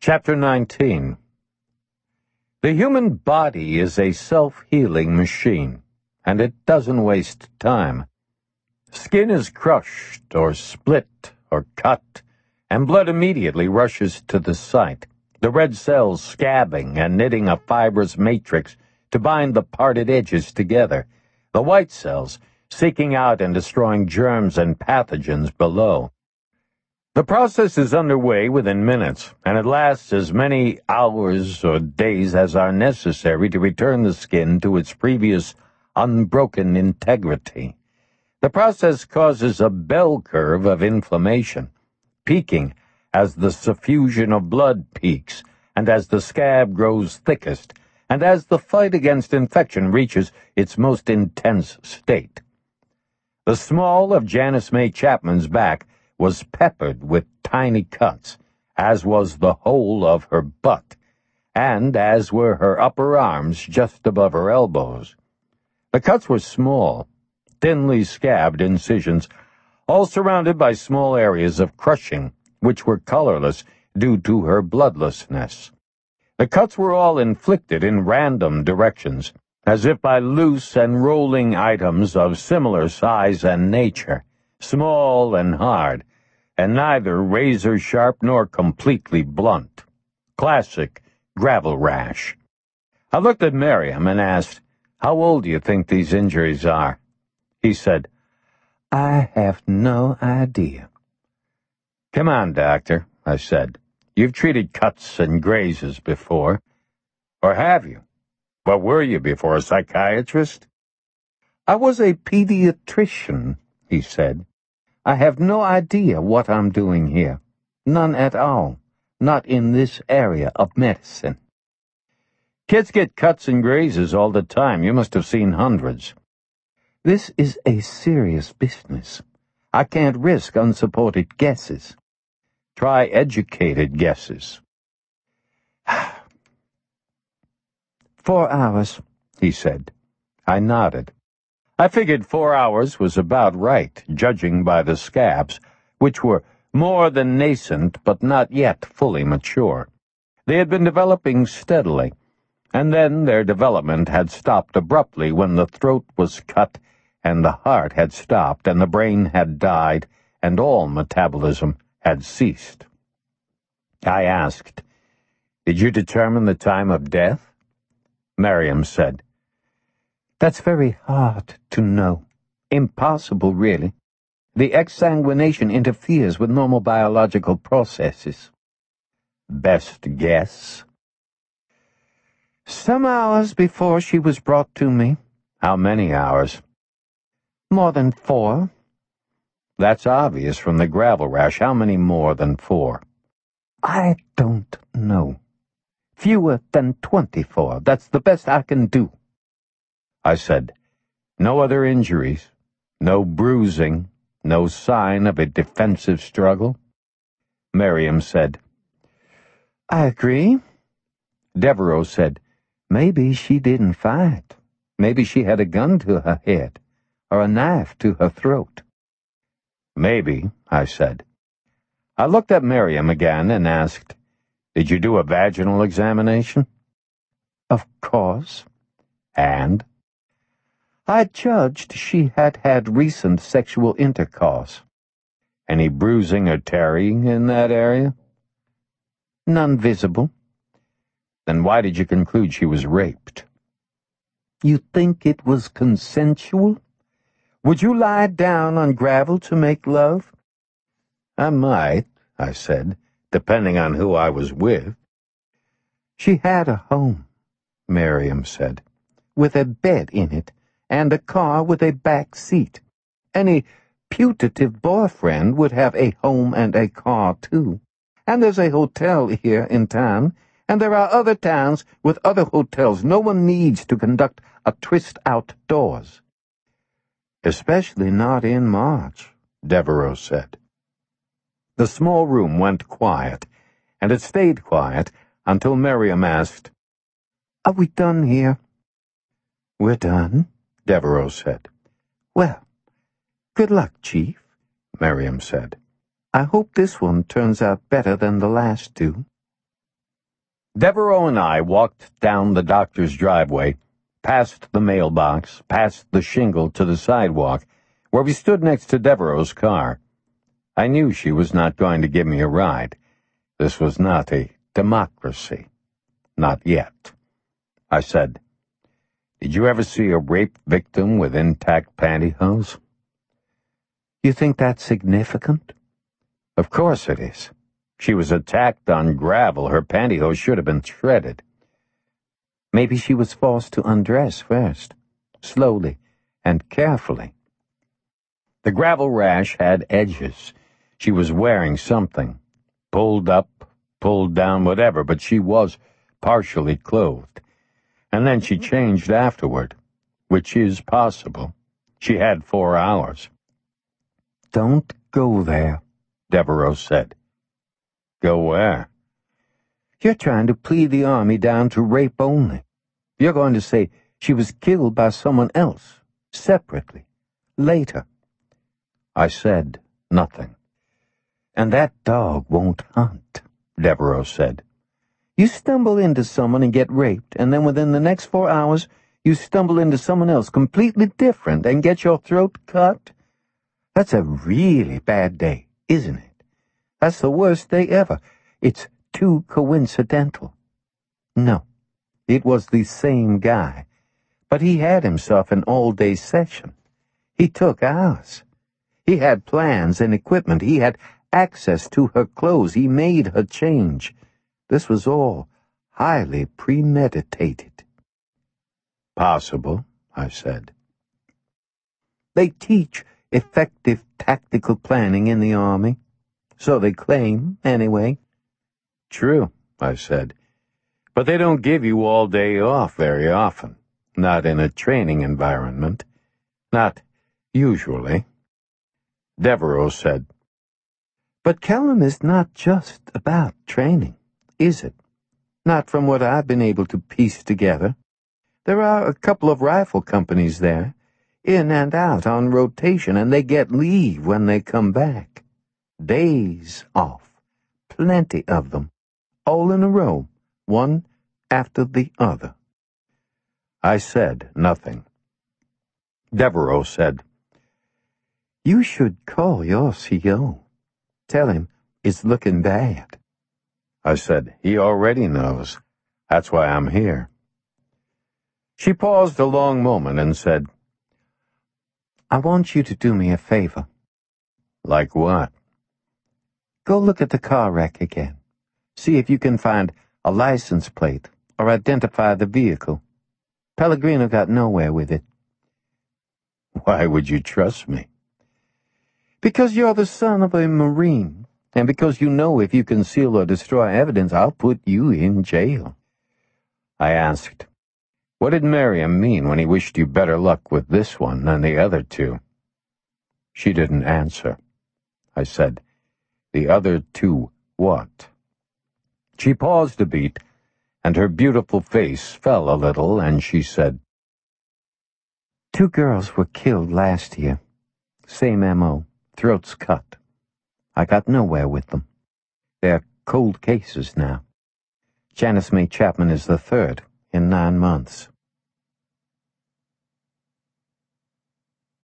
Chapter 19. The human body is a self-healing machine, and it doesn't waste time. Skin is crushed or split or cut, and blood immediately rushes to the site, the red cells scabbing and knitting a fibrous matrix to bind the parted edges together, the white cells seeking out and destroying germs and pathogens below. The process is underway within minutes, and it lasts as many hours or days as are necessary to return the skin to its previous unbroken integrity. The process causes a bell curve of inflammation, peaking as the suffusion of blood peaks, and as the scab grows thickest, and as the fight against infection reaches its most intense state. The small of Janice May Chapman's back was peppered with tiny cuts, as was the whole of her butt, and as were her upper arms just above her elbows. The cuts were small, thinly scabbed incisions, all surrounded by small areas of crushing, which were colorless due to her bloodlessness. The cuts were all inflicted in random directions, as if by loose and rolling items of similar size and nature, small and hard, and neither razor-sharp nor completely blunt. Classic gravel rash. I looked at Miriam and asked, "How old do you think these injuries are?" He said, "I have no idea." "Come on, doctor," I said. "You've treated cuts and grazes before. Or have you? What were you before, a psychiatrist?" "I was a pediatrician," he said. "I have no idea what I'm doing here. None at all. Not in this area of medicine." "Kids get cuts and grazes all the time. You must have seen hundreds." "This is a serious business. I can't risk unsupported guesses." "Try educated guesses." 4 hours, he said. I nodded. I figured 4 hours was about right, judging by the scabs, which were more than nascent but not yet fully mature. They had been developing steadily, and then their development had stopped abruptly when the throat was cut and the heart had stopped and the brain had died and all metabolism had ceased. I asked, "Did you determine the time of death?" Miriam said, "That's very hard to know. Impossible, really. The exsanguination interferes with normal biological processes." "Best guess?" "Some hours before she was brought to me." "How many hours?" "More than 4. "That's obvious from the gravel rash. How many more than 4? "I don't know. Fewer than 24. That's the best I can do." I said, "No other injuries? No bruising? No sign of a defensive struggle?" Miriam said, "I agree." Devereaux said, "Maybe she didn't fight. Maybe she had a gun to her head, or a knife to her throat." "Maybe," I said. I looked at Miriam again and asked, "Did you do a vaginal examination?" "Of course." "And?" "I judged she had had recent sexual intercourse." "Any bruising or tearing in that area?" "None visible." "Then why did you conclude she was raped?" "You think it was consensual? Would you lie down on gravel to make love?" "I might," I said, "depending on who I was with." "She had a home," Miriam said, "with a bed in it, and a car with a back seat. Any putative boyfriend would have a home and a car, too. And there's a hotel here in town, and there are other towns with other hotels. No one needs to conduct a tryst outdoors." "Especially not in March," Devereaux said. The small room went quiet, and it stayed quiet until Miriam asked, "Are we done here?" "We're done," Devereaux said. "Well, good luck, Chief," Miriam said. "I hope this one turns out better than the last 2." Devereaux and I walked down the doctor's driveway, past the mailbox, past the shingle to the sidewalk, where we stood next to Devereaux's car. I knew she was not going to give me a ride. This was not a democracy. Not yet. I said, "Did you ever see a rape victim with intact pantyhose?" "You think that's significant?" "Of course it is. She was attacked on gravel. Her pantyhose should have been shredded." "Maybe she was forced to undress first, slowly and carefully." The gravel rash had edges. She was wearing something. Pulled up, pulled down, whatever, but she was partially clothed. And then she changed afterward, which is possible. She had 4 hours. "Don't go there," Devereaux said. "Go where?" "You're trying to plead the Army down to rape only. You're going to say she was killed by someone else, separately, later." I said nothing. "And that dog won't hunt," Devereaux said. "You stumble into someone and get raped, and then within the next 4 hours you stumble into someone else completely different and get your throat cut? That's a really bad day, isn't it? That's the worst day ever. It's too coincidental." No, it was the same guy, but he had himself an all-day session. He took ours. He had plans and equipment. He had access to her clothes. He made her change. This was all highly premeditated. "Possible," I said. "They teach effective tactical planning in the Army. So they claim, anyway." "True," I said. "But they don't give you all day off very often. Not in a training environment. Not usually." Devereaux said, "But Kellam is not just about training, is it? Not from what I've been able to piece together. There are a couple of rifle companies there, in and out on rotation, and they get leave when they come back. Days off. Plenty of them. All in a row, one after the other." I said nothing. Devereaux said, "You should call your CO. Tell him it's looking bad." I said, "He already knows. That's why I'm here." She paused a long moment and said, "I want you to do me a favor." "Like what?" "Go look at the car wreck again. See if you can find a license plate or identify the vehicle. Pellegrino got nowhere with it." "Why would you trust me?" "Because you're the son of a Marine, and because you know if you conceal or destroy evidence, I'll put you in jail." I asked, "What did Merriam mean when he wished you better luck with this one than the other two?" She didn't answer. I said, "The other two what?" She paused a beat, and her beautiful face fell a little, and she said, "2 girls were killed last year. Same M.O., throats cut. I got nowhere with them. They're cold cases now. Janice May Chapman is the 3rd in 9 months."